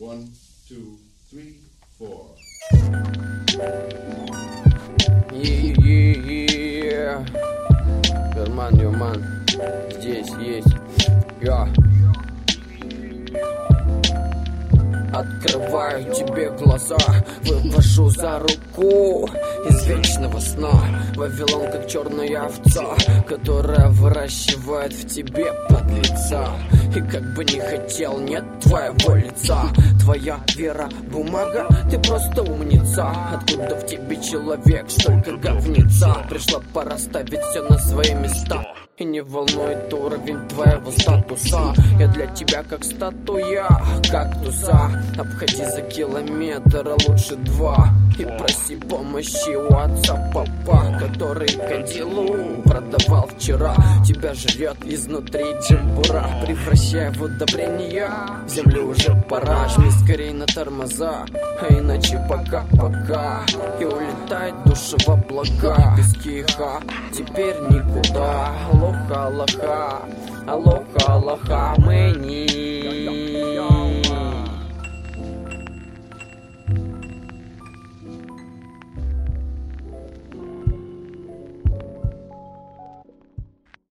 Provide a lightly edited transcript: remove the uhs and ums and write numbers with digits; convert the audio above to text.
One, two, three, four. Герман, Юман, здесь есть. Открываю тебе глаза, вывожу за руку из вечного сна. Вавилон как черная овца, которая выращивает в тебе подлеца. И как бы не хотел, нет твоего лица. Твоя вера бумага, ты просто умница. Откуда в тебе человек, столько говнеца? Пришла пора ставить все на свои места. И не волнует уровень твоего статуса. Я для тебя как статуя кактуса. Обходи за километр, а лучше два. И проси помощи у отца папа, который кадилу продавал вчера. Тебя жрет изнутри джембура, превращая в удобрение. В землю уже пора, жми скорей на тормоза, а иначе пока-пока. И улетает душа в облака. Без киха теперь никуда. Алоха, алоха, алоха, алоха, мэни.